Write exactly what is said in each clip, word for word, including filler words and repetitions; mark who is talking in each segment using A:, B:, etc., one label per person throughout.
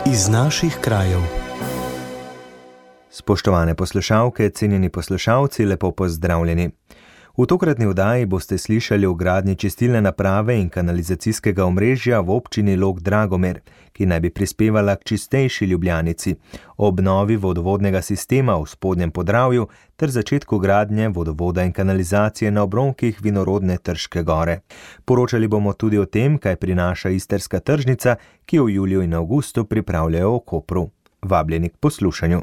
A: Iz naših krajev. Spoštovane poslušalke, cenjeni poslušalci, lepo pozdravljeni. V tokratni oddaji boste slišali o gradnji čistilne naprave in kanalizacijskega omrežja v občini Log-Dragomer, ki naj bi prispevala k čistejši Ljubljanici, o obnovi vodovodnega sistema v Spodnjem Podravju ter začetku gradnje vodovoda in kanalizacije na obronkih vinorodne Trške gore. Poročali bomo tudi o tem, kaj prinaša istrska tržnica, ki jo v juliju in avgustu pripravljajo v Kopru. Vabljeni k poslušanju.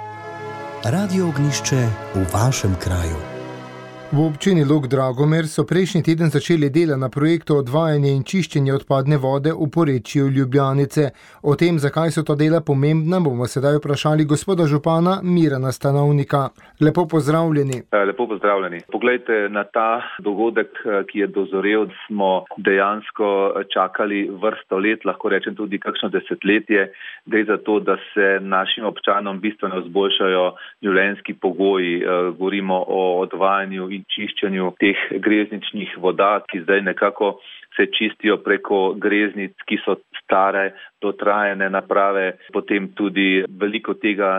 B: Radio Ognjišče v vašem kraju.
C: V občini Log-Dragomer so prejšnji teden začeli dela na projektu odvajanja in čiščenja odpadne vode v porečju Ljubljanice. O tem, zakaj so ta dela pomembna, bomo sedaj vprašali gospoda župana Mirana Stanovnika. Lepo pozdravljeni.
D: Lepo pozdravljeni. Poglejte, na ta dogodek, ki je dozorel, smo dejansko čakali vrsto let, lahko rečem tudi kakšno desetletje, gre za to, da se našim občanom bistveno izboljšajo življenjski pogoji. Govorimo o odvajanju in čiščenju teh grezničnih voda, ki zdaj nekako se čistijo preko greznic, ki so stare, dotrajane naprave, potem tudi veliko tega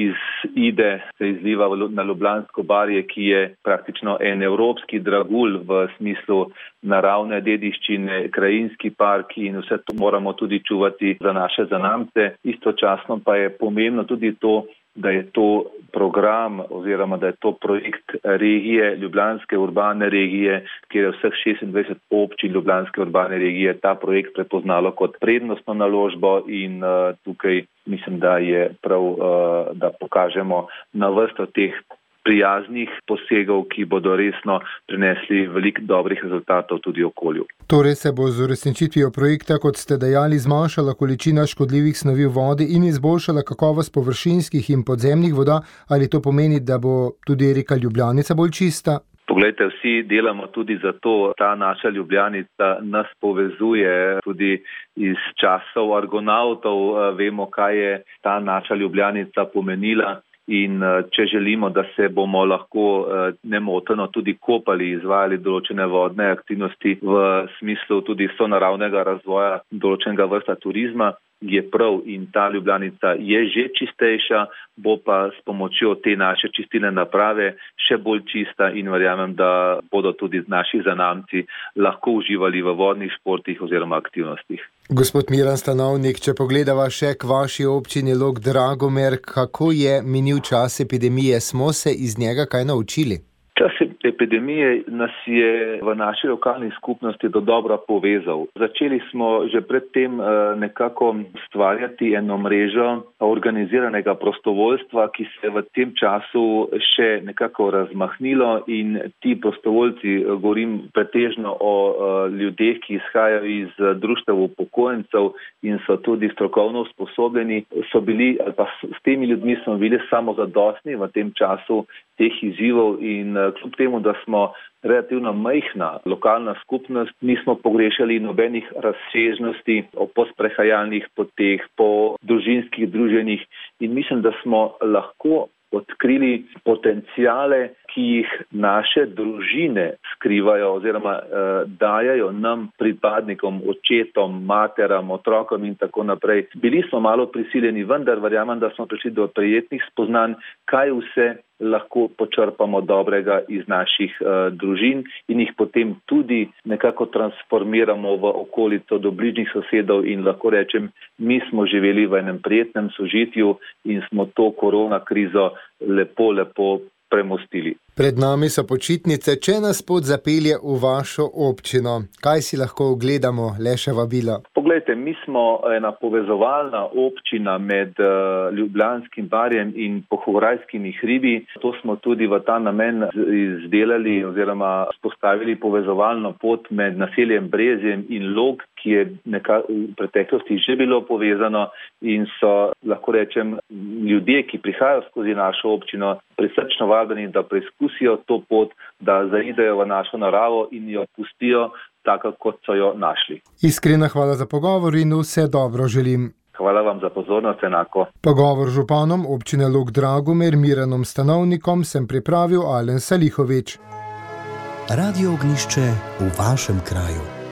D: izide se izliva na Ljubljansko barje, ki je praktično en evropski dragulj v smislu naravne dediščine, krajinski park, in vse to moramo tudi čuvati za naše zanamce. Istočasno pa je pomembno tudi to, da je to program oziroma da je to projekt regije, Ljubljanske urbane regije, kjer je vseh šestindvajset občin Ljubljanske urbane regije ta projekt prepoznalo kot prednostno naložbo in uh, tukaj mislim, da je prav, uh, da pokažemo na vrsto teh prijaznih posegov, ki bodo resno prinesli veliko dobrih rezultatov tudi okolju.
C: Torej se bo z uresničitvijo projekta, kot ste dejali, zmanjšala količina škodljivih snovi v vodi in izboljšala kakovost površinskih in podzemnih voda, ali to pomeni, da bo tudi reka Ljubljanica bolj čista?
D: Poglejte, vsi delamo tudi za to, ta naša Ljubljanica nas povezuje tudi iz časov argonautov, vemo, kaj je ta naša Ljubljanica pomenila. In če želimo, da se bomo lahko nemoteno tudi kopali, izvajali določene vodne aktivnosti v smislu tudi sonaravnega razvoja določenega vrsta turizma, je prav in ta Ljubljanica je že čistejša, bo pa s pomočjo te naše čistilne naprave še bolj čista in verjamem, da bodo tudi naši zanamci lahko uživali v vodnih športih oziroma aktivnostih.
C: Gospod Miran Stanovnik, če pogledava še k vaši občini Log-Dragomer, kako je minil čas epidemije, smo se iz njega kaj naučili?
D: Čas epidemije nas je v naši lokalni skupnosti do dobra povezal. Začeli smo že predtem nekako stvarjati eno mrežo organiziranega prostovoljstva, ki se je v tem času še nekako razmahnilo in ti prostovoljci, govorim pretežno o ljudeh, ki izhajajo iz društev upokojencev in so tudi strokovno usposobljeni, so bili, ali pa s temi ljudmi smo bili samozadostni v tem času teh izzivov in kljub temu, da smo relativno majhna lokalna skupnost, nismo pogrešali nobenih razsežnosti po sprehajalnih poteh, po družinskih druženjih in mislim, da smo lahko odkrili potencijale, ki jih naše družine skrivajo oziroma eh, dajajo nam, pripadnikom, očetom, materam, otrokom in tako naprej. Bili smo malo prisiljeni, vendar verjamem, da smo prišli do prijetnih spoznanj, kaj vse lahko počrpamo dobrega iz naših uh, družin in jih potem tudi nekako transformiramo v okolico do bližnjih sosedov in lahko rečem, mi smo živeli v enem prijetnem sožitju in smo to korona krizo lepo, lepo premostili.
C: Pred nami so počitnice, če nas pot zapelje v vašo občino. Kaj si lahko ogledamo, le še vabila?
D: Poglejte, mi smo ena povezovalna občina med uh, Ljubljanskim barjem in Pohorajskimi hribi. To smo tudi v ta namen izdelali oziroma spostavili povezovalno pot med naseljem Brezjem in Log, ki je nekako v preteklosti že bilo povezano in so, lahko rečem, ljudje, ki prihajajo skozi našo občino, prisrčno vabljeni, da preizkusijo to pot, da zaidejo v našo naravo in jo pustijo tako, kot so jo našli.
C: Iskrena hvala za pogovor in vse dobro želim.
D: Hvala vam za pozornost, enako.
C: Pogovor z županom občine Log-Dragomer Miranom Stanovnikom sem pripravil Alen Salihovič.
B: Radio Ognjišče v vašem kraju.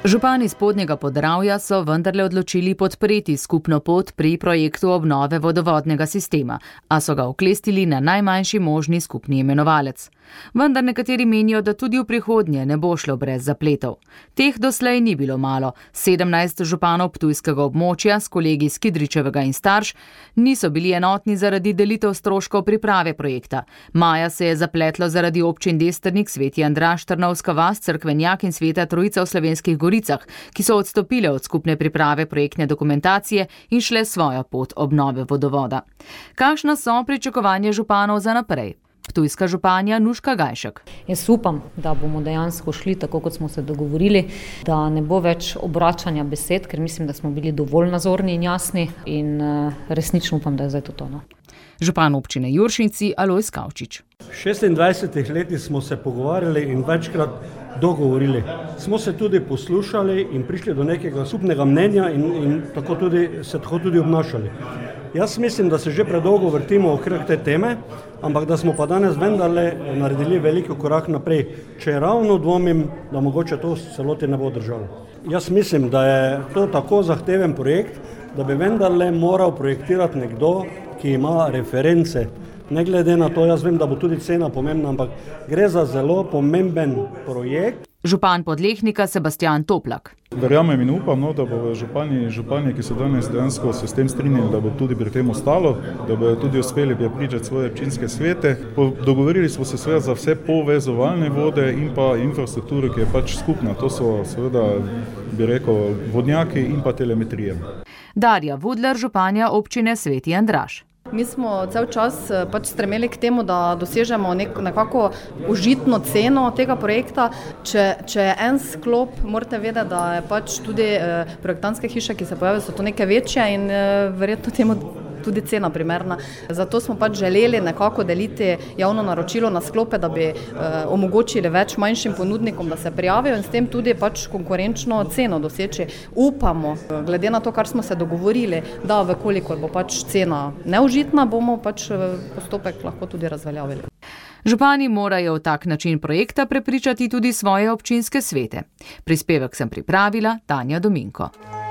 E: Župani Spodnjega Podravja so vendarle odločili podpreti skupno pot pri projektu obnove vodovodnega sistema, a so ga oklestili na najmanjši možni skupni imenovalec. Vendar nekateri menijo, da tudi v prihodnje ne bo šlo brez zapletov. Teh doslej ni bilo malo. sedemnajst županov ptujskega območja s kolegi iz Kidričevega in Starš niso bili enotni zaradi delitev stroškov priprave projekta. Maja se je zapletlo zaradi občin Destrnik, Sveti Andraž, Trnovska vas, Cerkvenjak in Sveta Trojica v Slovenskih Goricah, ki so odstopile od skupne priprave projektne dokumentacije in šle svojo pot obnove vodovoda. Kakšna so pričakovanja županov za naprej? Ptujska županja Nuška Gajšek.
F: Jaz upam, da bomo dejansko šli tako, kot smo se dogovorili, da ne bo več obračanja besed, ker mislim, da smo bili dovolj nazorni in jasni in resnično upam, da je zdaj to tono.
E: Župan občine Juršinci Alojz Kavčič.
G: V šestindvajsetih letih smo se pogovarjali in večkrat dogovorili. Smo se tudi poslušali in prišli do nekega skupnega mnenja in, in tako tudi, se tako tudi obnašali. Jaz mislim, da se že predolgo vrtimo okrog te teme, ampak da smo pa danes vendarle naredili veliko korak naprej. Če ravno dvomim, da mogoče to celoti ne bo držalo. Jaz mislim, da je to tako zahteven projekt, da bi vendarle moral projektirati nekdo, ki ima reference. Ne glede na to, jaz vem, da bo tudi cena pomembna, ampak gre za zelo pomemben projekt.
E: Župan Podlehnika Sebastian Toplak.
H: Verjamem in upam, no, da bo župani, župani, ki so danes dejansko se s tem strinjali, da bo tudi pri tem ostalo, da bodo tudi uspeli prepričati svoje občinske svete. Dogovorili smo se seveda za vse povezovalne vode in pa infrastrukturo, ki je pač skupna. To so seveda, bi rekel, vodnjaki in pa telemetrije.
E: Darja Vudler, županja občine Sveti Andraž.
I: Mi smo cel čas pač stremeli k temu, da dosežemo nek, nekako užitno ceno tega projekta. Če, če je en sklop, morate vedeti, da je pač tudi eh, projektantske hiše, ki se pojavijo, so to neke večje in eh, verjetno temu tudi cena primerna. Zato smo pač želeli nekako deliti javno naročilo na sklope, da bi eh, omogočili več manjšim ponudnikom, da se prijavijo in s tem tudi pač konkurenčno ceno doseči. Upamo, glede na to, kar smo se dogovorili, da vekolikor bo pač cena neužitna, bomo pač postopek lahko tudi razveljavili.
E: Župani morajo v tak način projekta prepričati tudi svoje občinske svete. Prispevek sem pripravila Tanja Dominko.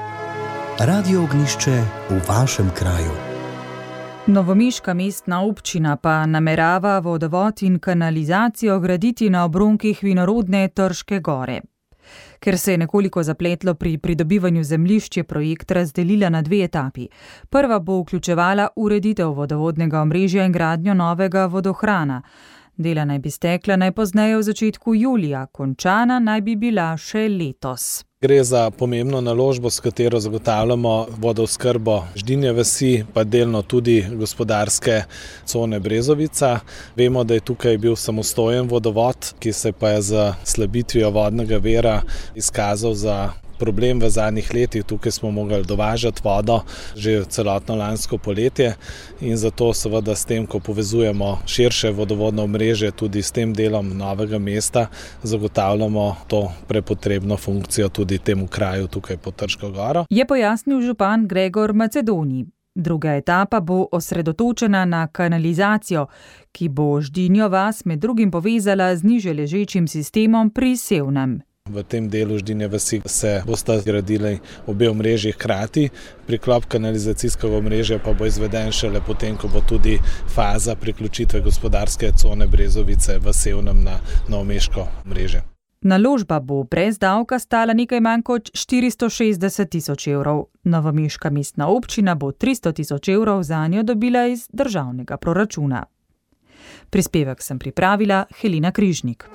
B: Radio Ognjišče v vašem kraju.
J: Novomiška mestna občina pa namerava vodovod in kanalizacijo graditi na obronkih vinorodne Trške gore. Ker se je nekoliko zapletlo pri pridobivanju zemljišč, je projekt razdelila na dve etapi. Prva bo vključevala ureditev vodovodnega omrežja in gradnjo novega vodohrana. Dela naj bi stekla najpozneje v začetku julija, končana naj bi bila še letos.
K: Gre za pomembno naložbo, s katero zagotavljamo vodooskrbo Ždinje vasi, pa delno tudi gospodarske cone Brezovica. Vemo, da je tukaj bil samostojen vodovod, ki se pa je z slabitvijo vodnega vira izkazal za problem v zadnjih letih. Tukaj smo mogli dovažati vodo že celotno lansko poletje in zato seveda s tem, ko povezujemo širše vodovodno omrežje tudi s tem delom novega mesta, zagotavljamo to prepotrebno funkcijo tudi temu kraju tukaj pod Trško goro.
J: Je pojasnil župan Gregor Macedoni. Druga etapa bo osredotočena na kanalizacijo, ki bo Ždinjo vas med drugim povezala z niže ležečim sistemom pri Sevnem.
K: V tem delu Ždinje vasi se bosta zgradili obe omrežji hkrati, priklop kanalizacijskega omrežja pa bo izveden šele potem, ko bo tudi faza priključitve gospodarske cone Brezovice v Sevnem na novomeško omrežje.
J: Naložba bo brez davka stala nekaj manj kot štiristo šestdeset tisoč evrov. Novomeška mestna občina bo tristo tisoč evrov zanjo dobila iz državnega proračuna. Prispevek sem pripravila Helena Križnik.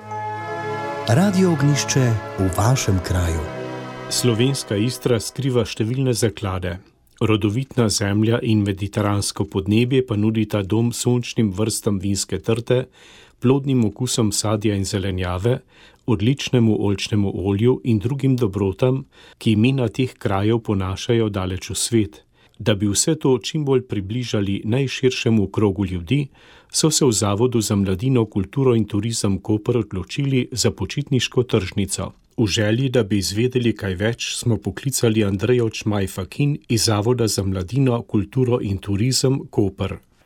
B: Radio Ognjišče v vašem kraju.
L: Slovenska Istra skriva številne zaklade. Rodovitna zemlja in mediteransko podnebje pa nudita dom sončnim vrstam vinske trte, plodnim okusom sadja in zelenjave, odličnemu oljčnemu olju in drugim dobrotam, ki imena teh krajev ponašajo daleč v svet. Da bi vse to čim bolj približali najširšemu krogu ljudi, so se v Zavodu za mladino, kulturo in turizem Koper odločili za počitniško tržnico. V želji, da bi izvedeli kaj več, smo poklicali Andrejo Čmaj-Fakin iz Zavoda za mladino, kulturo in turizem Koper.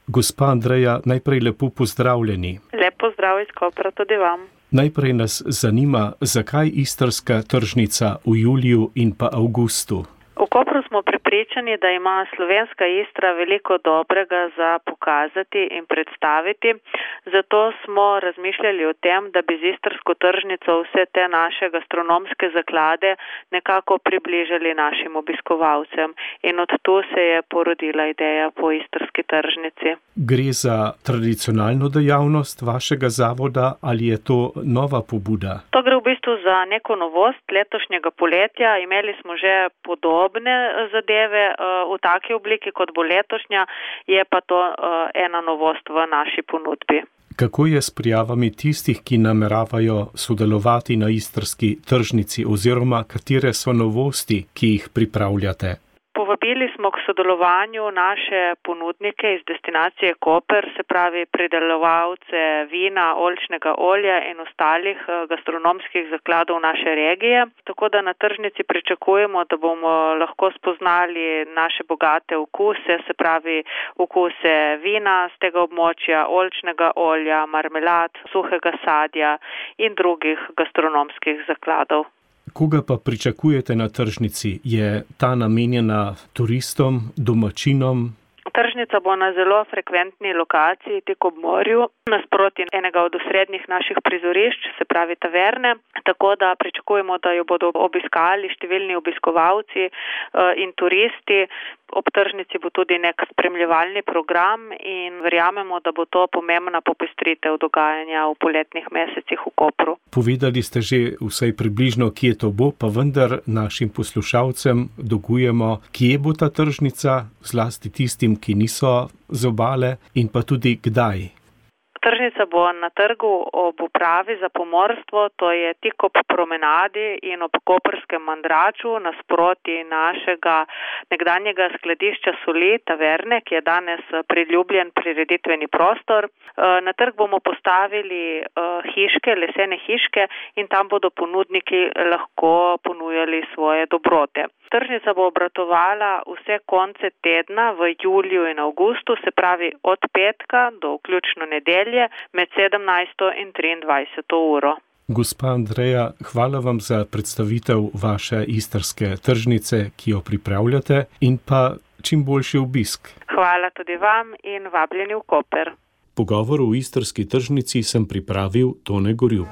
L: Gospa Andreja, najprej lepo pozdravljeni.
M: Lepo zdrav iz Kopra tudi vam.
L: Najprej nas zanima, zakaj istrska tržnica v juliju in pa avgustu?
M: V Kopru smo prepričani, da ima slovenska Istra veliko dobrega za pokazati in predstaviti. Zato smo razmišljali o tem, da bi z istrsko tržnico vse te naše gastronomske zaklade nekako približali našim obiskovalcem. In od tu se je porodila ideja po istrski tržnici.
L: Gre za tradicionalno dejavnost vašega zavoda ali je to nova pobuda?
M: To gre v bistvu za neko novost letošnjega poletja. Imeli smo že podobne zadeve v taki obliki, kot bo letošnja, je pa to ena novost v naši ponudbi.
L: Kako je s prijavami tistih, ki nameravajo sodelovati na istrski tržnici oziroma katere so novosti, ki jih pripravljate?
M: Povabili smo k sodelovanju naše ponudnike iz destinacije Koper, se pravi pridelovalce vina, oljčnega olja in ostalih gastronomskih zakladov naše regije. Tako da na tržnici pričakujemo, da bomo lahko spoznali naše bogate okuse, se pravi okuse vina z tega območja, oljčnega olja, marmelad, suhega sadja in drugih gastronomskih zakladov.
L: Koga pa pričakujete na tržnici? Je ta namenjena turistom, domačinom?
M: Tržnica bo na zelo frekventni lokaciji, tik ob morju, nasproti enega od osrednjih naših prizorišč, se pravi taverne, tako da pričakujemo, da jo bodo obiskali številni obiskovalci in turisti. Ob tržnici bo tudi nek spremljevalni program in verjamemo, da bo to pomembna popestritev dogajanja v poletnih mesecih v Kopru.
L: Povedali ste že vsaj približno, kje to bo, pa vendar našim poslušalcem dogujemo, kje bo ta tržnica, zlasti tistim, ki niso z obale, in pa tudi kdaj.
M: Tržnica bo na trgu ob upravi za pomorstvo, to je tik ob promenadi in ob koprskem mandraču, nasproti našega nekdanjega skladišča soli, taverne, ki je danes priljubljen prireditveni prostor. Na trg bomo postavili hiške, lesene hiške in tam bodo ponudniki lahko ponujali svoje dobrote. Tržnica bo obratovala vse konce tedna v juliju in avgustu, se pravi od petka do vključno nedelje med sedemnajsto in triindvajseto uro.
L: Gospa Andreja, hvala vam za predstavitev vaše istrske tržnice, ki jo pripravljate, in pa čim boljši obisk.
M: Hvala tudi vam in vabljeni v Koper.
L: Pogovor v istrski tržnici sem pripravil Tone Gorjup.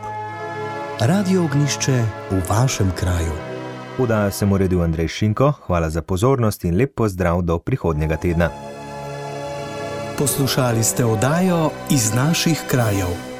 B: Radio Ognjišče v vašem kraju.
A: Vdajo sem uredil Andrej Šinko, hvala za pozornost in lep pozdrav do prihodnjega tedna.
B: Poslušali ste oddajo Iz naših krajev.